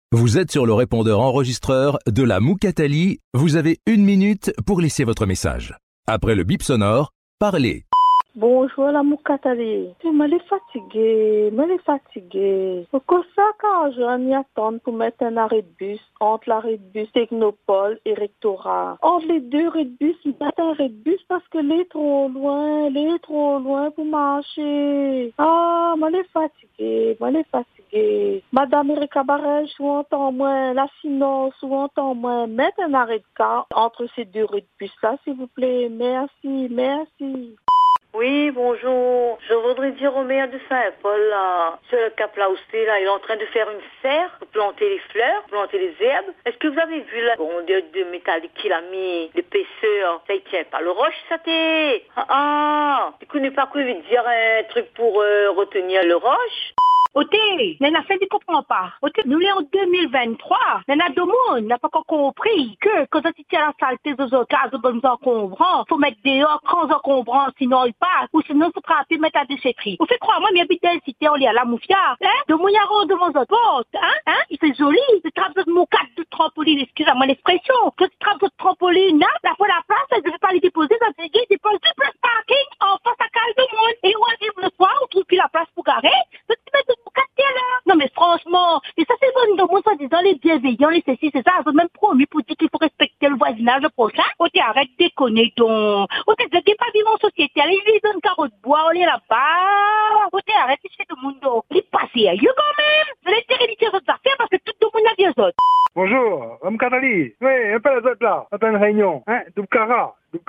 Vous êtes sur le répondeur enregistreur de la Moukatali. Vous avez 1 minute pour laisser votre message. Après le bip sonore, parlez. Bonjour la Moukatali. Je me fatiguée. Pourquoi ça quand je m'y attends pour mettre un arrêt de bus entre l'arrêt de bus Technopole et Rectorat. Entre les deux arrêts de bus, mettre un arrêt de bus parce que est trop loin pour marcher. Ah, je suis fatiguée. Madame Erika Barège, ou entend moins, la finance, ou entend moins, mettre un arrêt de car entre ces deux arrêts de bus là, s'il vous plaît. Merci. Oui, bonjour. Je voudrais dire au maire de Saint-Paul, là, sur le Cap là aussi, là, il est en train de faire une serre pour planter les fleurs, planter les herbes. Est-ce que vous avez vu, là, bon, de métallique qu'il a mis, l'épaisseur, ça y tient pas le roche, ça t'est. Tu connais pas quoi veut dire un truc pour retenir le roche? Oté, Nana fait ne comprend pas. Oté, nous sommes en 2023. Nana Domon n'a pas encore compris que quand on tient la saleté des autres cases de bonnes encombrants, faut mettre dehors grands encombrants, sinon ils passent, ou sinon faut frapper, mettre à déchetterie. Vous faites croire, moi, mais habite dans une cité, on est à la Moufia, de Mouillaro devant votre porte, il fait joli, il trappe votre moucade de trampoline, excusez-moi l'expression, que tu trappes votre trampoline, la fois la place, elle ne devait pas les déposer dans des guides, dépose du place parking en face à Cal de Monde. Et où arrive le soir, on trouve plus la place pour garer, non mais franchement, et ça c'est bon de moi soi-disant les bienveillants, les ceci, c'est ça, ils ont même promis pour dire qu'il faut respecter le voisinage prochain. On arrête de déconner donc. On t'es pas vivre en société, allez lui donne carotte bois, on est là-bas. On arrête de faire tout le monde donc. Il passe sérieux quand même. Vous allez terroriser les autres affaires parce que tout le monde a des autres. Bonjour, Moukatali. Oui, un peu les autres là, on a une réunion. Doubkara. Vous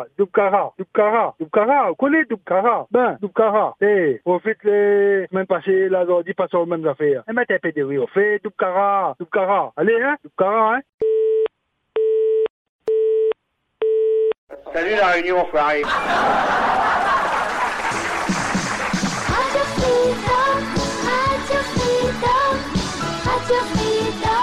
connaissez Doubkara? Ben, Doubkara. Au fait, les semaines passées, là, on dit pas sur les mêmes affaires. Mettez un peu de oui, on fait Doubkara. Allez, Doubkara, Salut la réunion, enfoiré. Radio Freedom, Radio Freedom, Radio Freedom.